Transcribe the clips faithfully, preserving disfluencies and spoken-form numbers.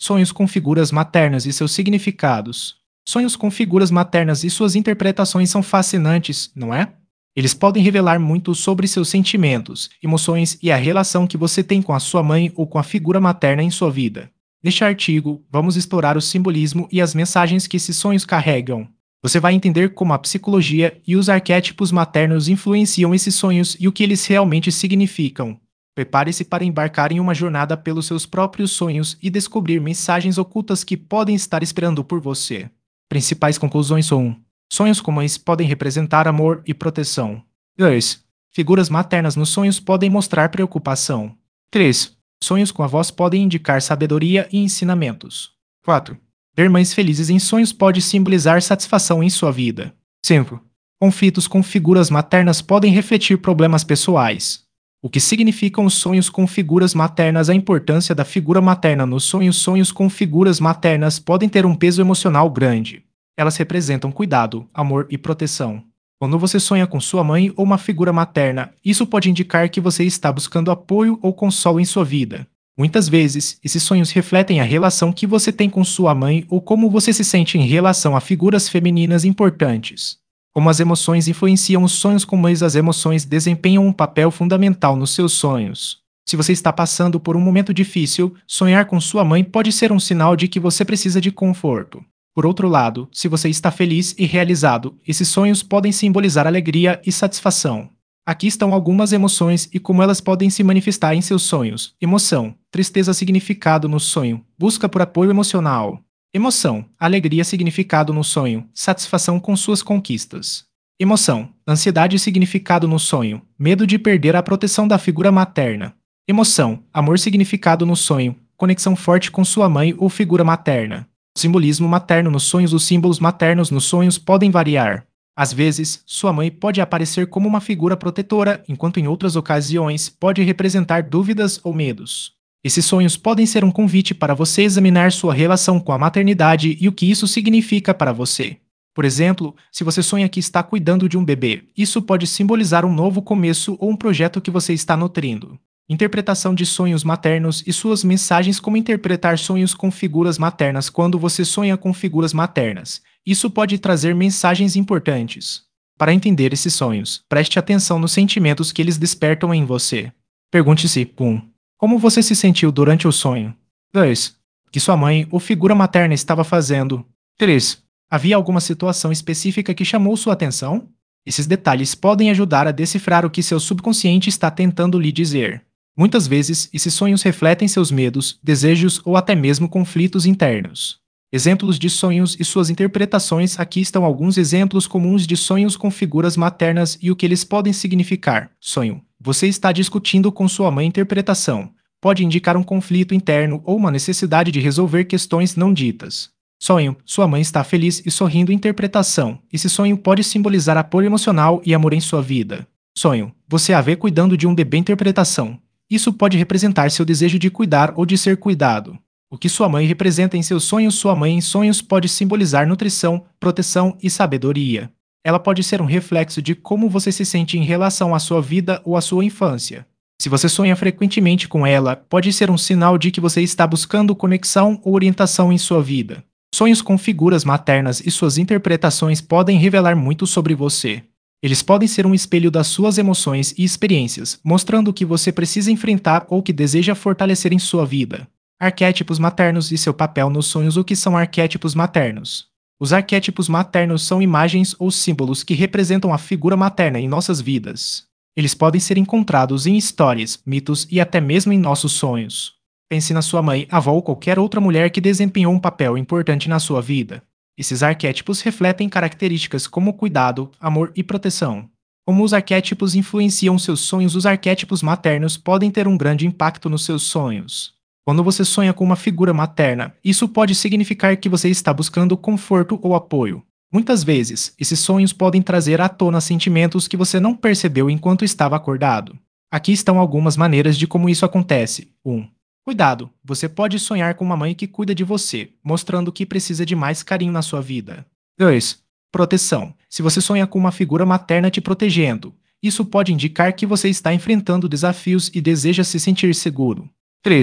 Sonhos com figuras maternas e seus significados. Sonhos com figuras maternas e suas interpretações são fascinantes, não é? Eles podem revelar muito sobre seus sentimentos, emoções e a relação que você tem com a sua mãe ou com a figura materna em sua vida. Neste artigo, vamos explorar o simbolismo e as mensagens que esses sonhos carregam. Você vai entender como a psicologia e os arquétipos maternos influenciam esses sonhos e o que eles realmente significam. Prepare-se para embarcar em uma jornada pelos seus próprios sonhos e descobrir mensagens ocultas que podem estar esperando por você. Principais conclusões são um. Sonhos com mães podem representar amor e proteção. dois. Figuras maternas nos sonhos podem mostrar preocupação. três. Sonhos com avós podem indicar sabedoria e ensinamentos. quatro. Ver mães felizes em sonhos pode simbolizar satisfação em sua vida. cinco. Conflitos com figuras maternas podem refletir problemas pessoais. O que significam os sonhos com figuras maternas? A importância da figura materna nos sonhos. Sonhos com figuras maternas podem ter um peso emocional grande. Elas representam cuidado, amor e proteção. Quando você sonha com sua mãe ou uma figura materna, isso pode indicar que você está buscando apoio ou consolo em sua vida. Muitas vezes, esses sonhos refletem a relação que você tem com sua mãe ou como você se sente em relação a figuras femininas importantes. Como as emoções influenciam os sonhos com mães. As emoções desempenham um papel fundamental nos seus sonhos. Se você está passando por um momento difícil, sonhar com sua mãe pode ser um sinal de que você precisa de conforto. Por outro lado, se você está feliz e realizado, esses sonhos podem simbolizar alegria e satisfação. Aqui estão algumas emoções e como elas podem se manifestar em seus sonhos. Emoção, tristeza, significado no sonho, busca por apoio emocional. Emoção, alegria, significado no sonho, satisfação com suas conquistas. Emoção, ansiedade, significado no sonho, medo de perder a proteção da figura materna. Emoção, amor, significado no sonho, conexão forte com sua mãe ou figura materna. Simbolismo materno nos sonhos. Os símbolos maternos nos sonhos podem variar. Às vezes, sua mãe pode aparecer como uma figura protetora, enquanto em outras ocasiões pode representar dúvidas ou medos. Esses sonhos podem ser um convite para você examinar sua relação com a maternidade e o que isso significa para você. Por exemplo, se você sonha que está cuidando de um bebê, isso pode simbolizar um novo começo ou um projeto que você está nutrindo. Interpretação de sonhos maternos e suas mensagens. Como interpretar sonhos com figuras maternas? Quando você sonha com figuras maternas, isso pode trazer mensagens importantes. Para entender esses sonhos, preste atenção nos sentimentos que eles despertam em você. Pergunte-se: um. Como você se sentiu durante o sonho? dois. O que sua mãe ou figura materna estava fazendo? três. Havia alguma situação específica que chamou sua atenção? Esses detalhes podem ajudar a decifrar o que seu subconsciente está tentando lhe dizer. Muitas vezes, esses sonhos refletem seus medos, desejos ou até mesmo conflitos internos. Exemplos de sonhos e suas interpretações. Aqui estão alguns exemplos comuns de sonhos com figuras maternas e o que eles podem significar. Sonho: você está discutindo com sua mãe. Interpretação: pode indicar um conflito interno ou uma necessidade de resolver questões não ditas. Sonho: sua mãe está feliz e sorrindo. Interpretação: esse sonho pode simbolizar apoio emocional e amor em sua vida. Sonho: você a vê cuidando de um bebê. Interpretação: isso pode representar seu desejo de cuidar ou de ser cuidado. O que sua mãe representa em seus sonhos? Sua mãe em sonhos pode simbolizar nutrição, proteção e sabedoria. Ela pode ser um reflexo de como você se sente em relação à sua vida ou à sua infância. Se você sonha frequentemente com ela, pode ser um sinal de que você está buscando conexão ou orientação em sua vida. Sonhos com figuras maternas e suas interpretações podem revelar muito sobre você. Eles podem ser um espelho das suas emoções e experiências, mostrando o que você precisa enfrentar ou que deseja fortalecer em sua vida. Arquétipos maternos e seu papel nos sonhos. O que são arquétipos maternos? Os arquétipos maternos são imagens ou símbolos que representam a figura materna em nossas vidas. Eles podem ser encontrados em histórias, mitos e até mesmo em nossos sonhos. Pense na sua mãe, avó ou qualquer outra mulher que desempenhou um papel importante na sua vida. Esses arquétipos refletem características como cuidado, amor e proteção. Como os arquétipos influenciam seus sonhos? Os arquétipos maternos podem ter um grande impacto nos seus sonhos. Quando você sonha com uma figura materna, isso pode significar que você está buscando conforto ou apoio. Muitas vezes, esses sonhos podem trazer à tona sentimentos que você não percebeu enquanto estava acordado. Aqui estão algumas maneiras de como isso acontece. um. Cuidado. Você pode sonhar com uma mãe que cuida de você, mostrando que precisa de mais carinho na sua vida. dois. Proteção. Se você sonha com uma figura materna te protegendo, isso pode indicar que você está enfrentando desafios e deseja se sentir seguro. três.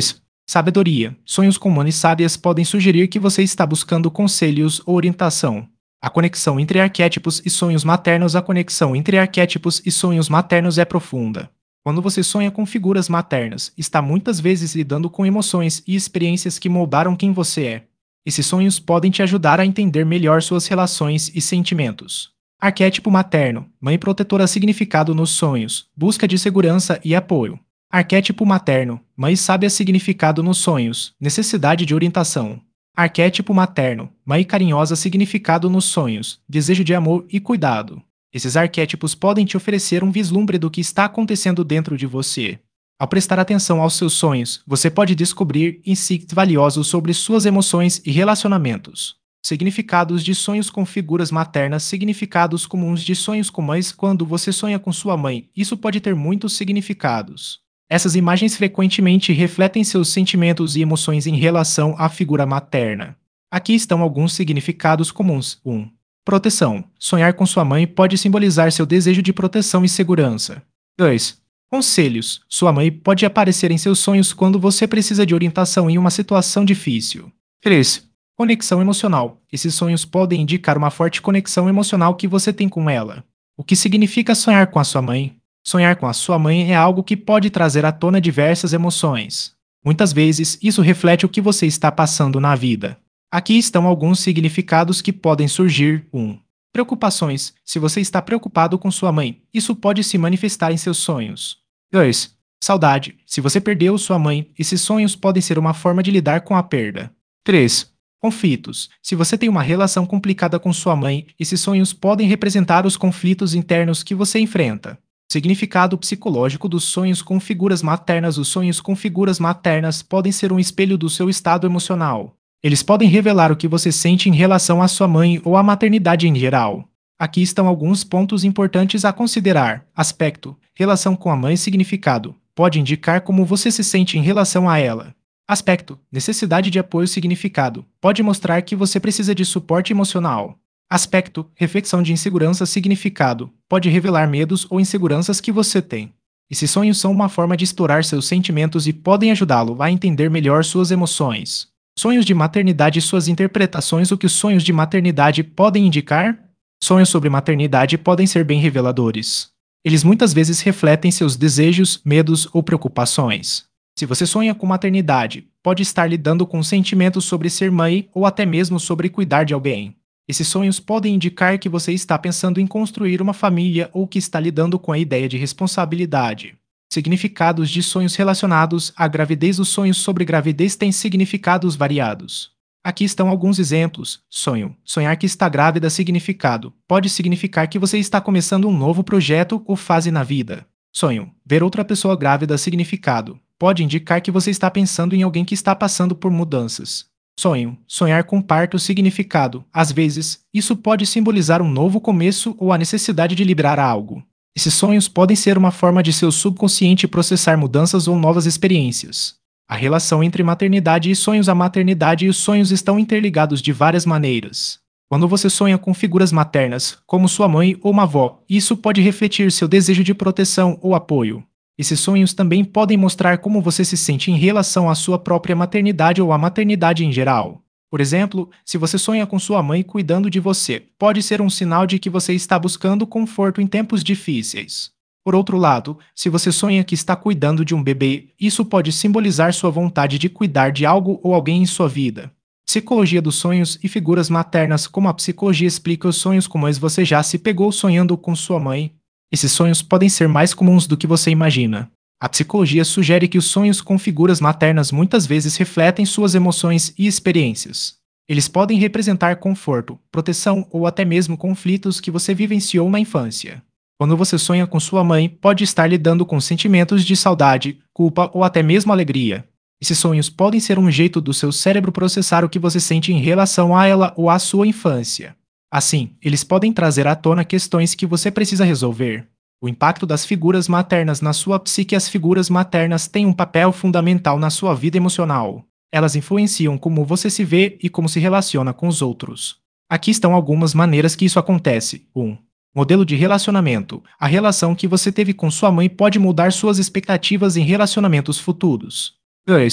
Sabedoria. Sonhos com mães sábias podem sugerir que você está buscando conselhos ou orientação. A conexão entre arquétipos e sonhos maternos. A conexão entre arquétipos e sonhos maternos é profunda. Quando você sonha com figuras maternas, está muitas vezes lidando com emoções e experiências que moldaram quem você é. Esses sonhos podem te ajudar a entender melhor suas relações e sentimentos. Arquétipo materno. Mãe protetora. Significado nos sonhos. Busca de segurança e apoio. Arquétipo materno. Mãe sábia. Significado nos sonhos. Necessidade de orientação. Arquétipo materno. Mãe carinhosa. Significado nos sonhos. Desejo de amor e cuidado. Esses arquétipos podem te oferecer um vislumbre do que está acontecendo dentro de você. Ao prestar atenção aos seus sonhos, você pode descobrir insights valiosos sobre suas emoções e relacionamentos. Significados de sonhos com figuras maternas. Significados comuns de sonhos com mães. Quando você sonha com sua mãe, isso pode ter muitos significados. Essas imagens frequentemente refletem seus sentimentos e emoções em relação à figura materna. Aqui estão alguns significados comuns. um. Proteção. Sonhar com sua mãe pode simbolizar seu desejo de proteção e segurança. dois. Conselhos. Sua mãe pode aparecer em seus sonhos quando você precisa de orientação em uma situação difícil. três. Conexão emocional. Esses sonhos podem indicar uma forte conexão emocional que você tem com ela. O que significa sonhar com a sua mãe? Sonhar com a sua mãe é algo que pode trazer à tona diversas emoções. Muitas vezes, isso reflete o que você está passando na vida. Aqui estão alguns significados que podem surgir. um. Preocupações. Se você está preocupado com sua mãe, isso pode se manifestar em seus sonhos. dois. Saudade. Se você perdeu sua mãe, esses sonhos podem ser uma forma de lidar com a perda. três. Conflitos. Se você tem uma relação complicada com sua mãe, esses sonhos podem representar os conflitos internos que você enfrenta. Significado psicológico dos sonhos com figuras maternas. Os sonhos com figuras maternas podem ser um espelho do seu estado emocional. Eles podem revelar o que você sente em relação à sua mãe ou à maternidade em geral. Aqui estão alguns pontos importantes a considerar. Aspecto. Relação com a mãe. Significado. Pode indicar como você se sente em relação a ela. Aspecto. Necessidade de apoio. Significado. Pode mostrar que você precisa de suporte emocional. Aspecto. Reflexão de insegurança. Significado. Pode revelar medos ou inseguranças que você tem. Esses sonhos são uma forma de explorar seus sentimentos e podem ajudá-lo a entender melhor suas emoções. Sonhos de maternidade e suas interpretações. O que os sonhos de maternidade podem indicar? Sonhos sobre maternidade podem ser bem reveladores. Eles muitas vezes refletem seus desejos, medos ou preocupações. Se você sonha com maternidade, pode estar lidando com sentimentos sobre ser mãe ou até mesmo sobre cuidar de alguém. Esses sonhos podem indicar que você está pensando em construir uma família ou que está lidando com a ideia de responsabilidade. Significados de sonhos relacionados à gravidez. Os sonhos sobre gravidez têm significados variados. Aqui estão alguns exemplos. Sonho. Sonhar que está grávida. Significado. Pode significar que você está começando um novo projeto ou fase na vida. Sonho. Ver outra pessoa grávida. Significado. Pode indicar que você está pensando em alguém que está passando por mudanças. Sonho. Sonhar com parto. Significado. Às vezes, isso pode simbolizar um novo começo ou a necessidade de liberar algo. Esses sonhos podem ser uma forma de seu subconsciente processar mudanças ou novas experiências. A relação entre maternidade e sonhos. A maternidade e os sonhos estão interligados de várias maneiras. Quando você sonha com figuras maternas, como sua mãe ou uma avó, isso pode refletir seu desejo de proteção ou apoio. Esses sonhos também podem mostrar como você se sente em relação à sua própria maternidade ou à maternidade em geral. Por exemplo, se você sonha com sua mãe cuidando de você, pode ser um sinal de que você está buscando conforto em tempos difíceis. Por outro lado, se você sonha que está cuidando de um bebê, isso pode simbolizar sua vontade de cuidar de algo ou alguém em sua vida. Psicologia dos sonhos e figuras maternas. Como a psicologia explica os sonhos como você já se pegou sonhando com sua mãe? Esses sonhos podem ser mais comuns do que você imagina. A psicologia sugere que os sonhos com figuras maternas muitas vezes refletem suas emoções e experiências. Eles podem representar conforto, proteção ou até mesmo conflitos que você vivenciou na infância. Quando você sonha com sua mãe, pode estar lidando com sentimentos de saudade, culpa ou até mesmo alegria. Esses sonhos podem ser um jeito do seu cérebro processar o que você sente em relação a ela ou à sua infância. Assim, eles podem trazer à tona questões que você precisa resolver. O impacto das figuras maternas na sua psique. As figuras maternas têm um papel fundamental na sua vida emocional. Elas influenciam como você se vê e como se relaciona com os outros. Aqui estão algumas maneiras que isso acontece. um. Modelo de relacionamento. A relação que você teve com sua mãe pode mudar suas expectativas em relacionamentos futuros. dois.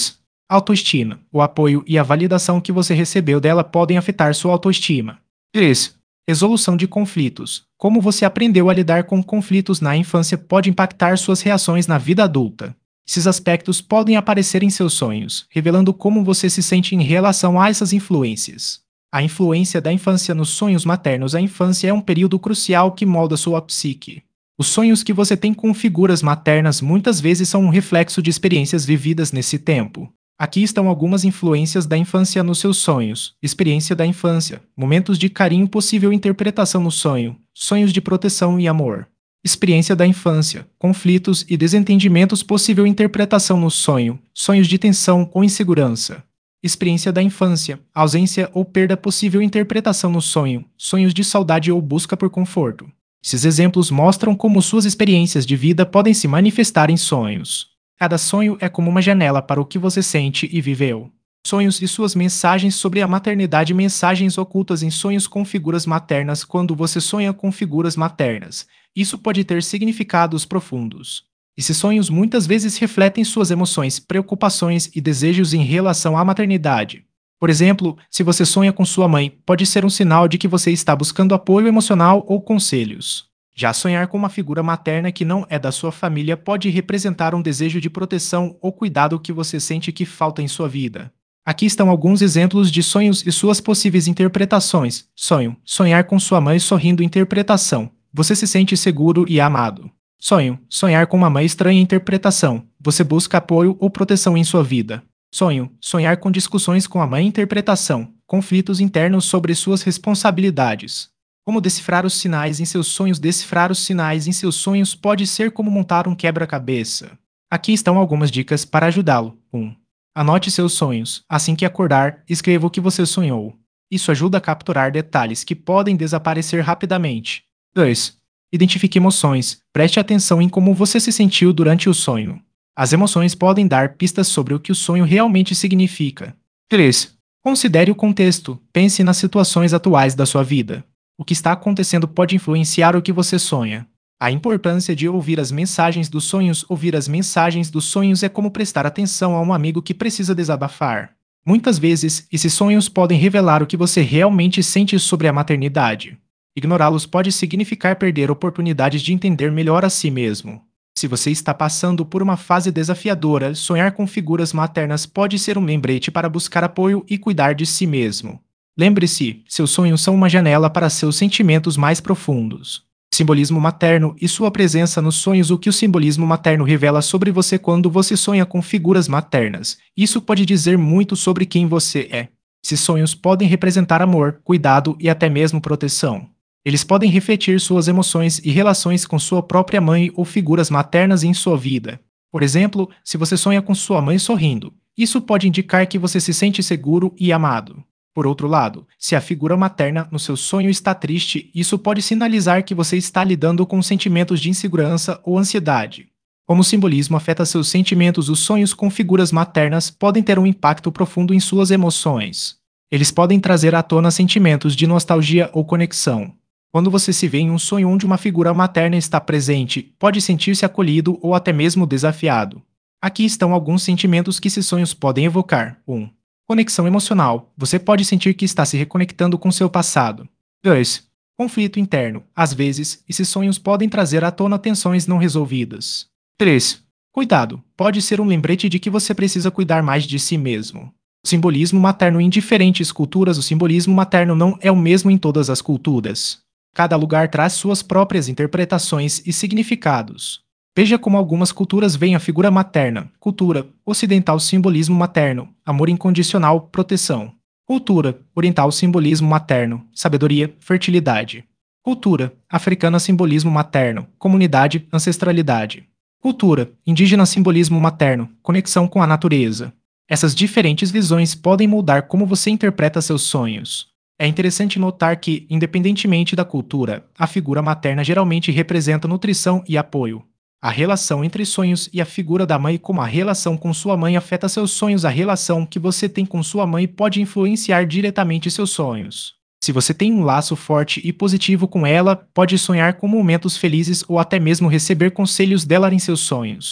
Autoestima. O apoio e a validação que você recebeu dela podem afetar sua autoestima. três. Resolução de conflitos. Como você aprendeu a lidar com conflitos na infância pode impactar suas reações na vida adulta. Esses aspectos podem aparecer em seus sonhos, revelando como você se sente em relação a essas influências. A influência da infância nos sonhos maternos. A infância é um período crucial que molda sua psique. Os sonhos que você tem com figuras maternas muitas vezes são um reflexo de experiências vividas nesse tempo. Aqui estão algumas influências da infância nos seus sonhos. Experiência da infância. Momentos de carinho. Possível interpretação no sonho. Sonhos de proteção e amor. Experiência da infância. Conflitos e desentendimentos. Possível interpretação no sonho. Sonhos de tensão ou insegurança. Experiência da infância. Ausência ou perda. Possível interpretação no sonho. Sonhos de saudade ou busca por conforto. Esses exemplos mostram como suas experiências de vida podem se manifestar em sonhos. Cada sonho é como uma janela para o que você sente e viveu. Sonhos e suas mensagens sobre a maternidade. Mensagens ocultas em sonhos com figuras maternas. Quando você sonha com figuras maternas, isso pode ter significados profundos. Esses sonhos muitas vezes refletem suas emoções, preocupações e desejos em relação à maternidade. Por exemplo, se você sonha com sua mãe, pode ser um sinal de que você está buscando apoio emocional ou conselhos. Já sonhar com uma figura materna que não é da sua família pode representar um desejo de proteção ou cuidado que você sente que falta em sua vida. Aqui estão alguns exemplos de sonhos e suas possíveis interpretações. Sonho. Sonhar com sua mãe sorrindo. Interpretação. Você se sente seguro e amado. Sonho. Sonhar com uma mãe estranha. Interpretação. Você busca apoio ou proteção em sua vida. Sonho. Sonhar com discussões com a mãe. Interpretação. Conflitos internos sobre suas responsabilidades. Como decifrar os sinais em seus sonhos. Decifrar os sinais em seus sonhos pode ser como montar um quebra-cabeça. Aqui estão algumas dicas para ajudá-lo. um. Anote seus sonhos. Assim que acordar, escreva o que você sonhou. Isso ajuda a capturar detalhes que podem desaparecer rapidamente. dois. Identifique emoções. Preste atenção em como você se sentiu durante o sonho. As emoções podem dar pistas sobre o que o sonho realmente significa. três. Considere o contexto. Pense nas situações atuais da sua vida. O que está acontecendo pode influenciar o que você sonha. A importância de ouvir as mensagens dos sonhos. Ouvir as mensagens dos sonhos é como prestar atenção a um amigo que precisa desabafar. Muitas vezes, esses sonhos podem revelar o que você realmente sente sobre a maternidade. Ignorá-los pode significar perder oportunidades de entender melhor a si mesmo. Se você está passando por uma fase desafiadora, sonhar com figuras maternas pode ser um lembrete para buscar apoio e cuidar de si mesmo. Lembre-se, seus sonhos são uma janela para seus sentimentos mais profundos. Simbolismo materno e sua presença nos sonhos. O que o simbolismo materno revela sobre você quando você sonha com figuras maternas. Isso pode dizer muito sobre quem você é. Esses sonhos podem representar amor, cuidado e até mesmo proteção. Eles podem refletir suas emoções e relações com sua própria mãe ou figuras maternas em sua vida. Por exemplo, se você sonha com sua mãe sorrindo, isso pode indicar que você se sente seguro e amado. Por outro lado, se a figura materna no seu sonho está triste, isso pode sinalizar que você está lidando com sentimentos de insegurança ou ansiedade. Como o simbolismo afeta seus sentimentos, os sonhos com figuras maternas podem ter um impacto profundo em suas emoções. Eles podem trazer à tona sentimentos de nostalgia ou conexão. Quando você se vê em um sonho onde uma figura materna está presente, pode sentir-se acolhido ou até mesmo desafiado. Aqui estão alguns sentimentos que esses sonhos podem evocar. um. Conexão emocional. Você pode sentir que está se reconectando com seu passado. dois. Conflito interno. Às vezes, esses sonhos podem trazer à tona tensões não resolvidas. três. Cuidado. Pode ser um lembrete de que você precisa cuidar mais de si mesmo. Simbolismo materno. Em diferentes culturas, o simbolismo materno não é o mesmo em todas as culturas. Cada lugar traz suas próprias interpretações e significados. Veja como algumas culturas veem a figura materna. Cultura ocidental, simbolismo materno, amor incondicional, proteção. Cultura oriental, simbolismo materno, sabedoria, fertilidade. Cultura africana, simbolismo materno, comunidade, ancestralidade. Cultura indígena, simbolismo materno, conexão com a natureza. Essas diferentes visões podem moldar como você interpreta seus sonhos. É interessante notar que, independentemente da cultura, a figura materna geralmente representa nutrição e apoio. A relação entre sonhos e a figura da mãe. Como a relação com sua mãe afeta seus sonhos. A relação que você tem com sua mãe pode influenciar diretamente seus sonhos. Se você tem um laço forte e positivo com ela, pode sonhar com momentos felizes ou até mesmo receber conselhos dela em seus sonhos.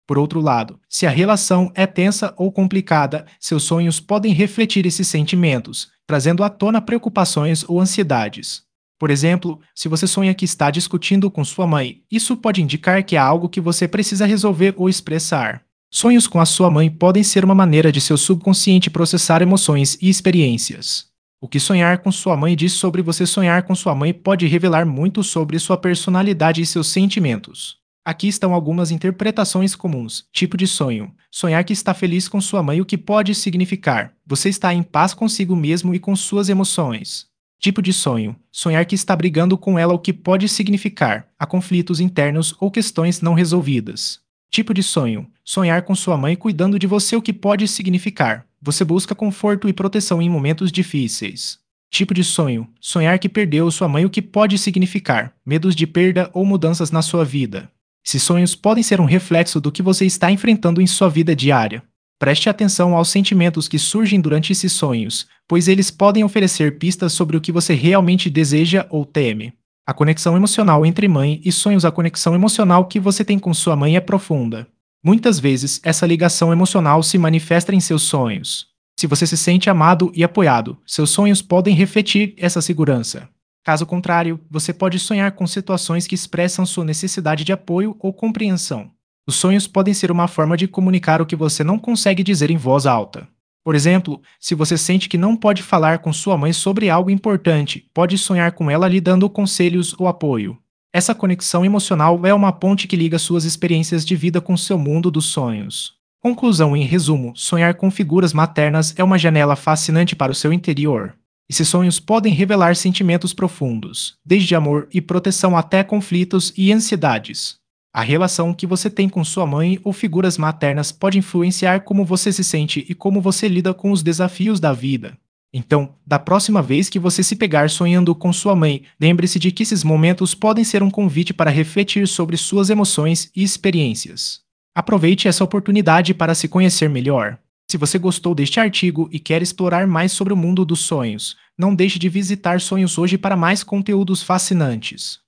Por outro lado, se a relação é tensa ou complicada, seus sonhos podem refletir esses sentimentos, trazendo à tona preocupações ou ansiedades. Por exemplo, se você sonha que está discutindo com sua mãe, isso pode indicar que há algo que você precisa resolver ou expressar. Sonhos com a sua mãe podem ser uma maneira de seu subconsciente processar emoções e experiências. O que sonhar com sua mãe diz sobre você sonhar com sua mãe pode revelar muito sobre sua personalidade e seus sentimentos. Aqui estão algumas interpretações comuns. Tipo de sonho: sonhar que está feliz com sua mãe, o que pode significar: você está em paz consigo mesmo e com suas emoções. Tipo de sonho: sonhar que está brigando com ela, o que pode significar: há conflitos internos ou questões não resolvidas. Tipo de sonho: sonhar com sua mãe cuidando de você, o que pode significar: você busca conforto e proteção em momentos difíceis. Tipo de sonho: sonhar que perdeu sua mãe, o que pode significar: medos de perda ou mudanças na sua vida. Esses sonhos podem ser um reflexo do que você está enfrentando em sua vida diária. Preste atenção aos sentimentos que surgem durante esses sonhos, pois eles podem oferecer pistas sobre o que você realmente deseja ou teme. A conexão emocional entre mãe e sonhos. A conexão emocional que você tem com sua mãe é profunda. Muitas vezes, essa ligação emocional se manifesta em seus sonhos. Se você se sente amado e apoiado, seus sonhos podem refletir essa segurança. Caso contrário, você pode sonhar com situações que expressam sua necessidade de apoio ou compreensão. Os sonhos podem ser uma forma de comunicar o que você não consegue dizer em voz alta. Por exemplo, se você sente que não pode falar com sua mãe sobre algo importante, pode sonhar com ela lhe dando conselhos ou apoio. Essa conexão emocional é uma ponte que liga suas experiências de vida com seu mundo dos sonhos. Conclusão: em resumo, sonhar com figuras maternas é uma janela fascinante para o seu interior. Esses sonhos podem revelar sentimentos profundos, desde amor e proteção até conflitos e ansiedades. A relação que você tem com sua mãe ou figuras maternas pode influenciar como você se sente e como você lida com os desafios da vida. Então, da próxima vez que você se pegar sonhando com sua mãe, lembre-se de que esses momentos podem ser um convite para refletir sobre suas emoções e experiências. Aproveite essa oportunidade para se conhecer melhor. Se você gostou deste artigo e quer explorar mais sobre o mundo dos sonhos, não deixe de visitar Sonhos Hoje para mais conteúdos fascinantes.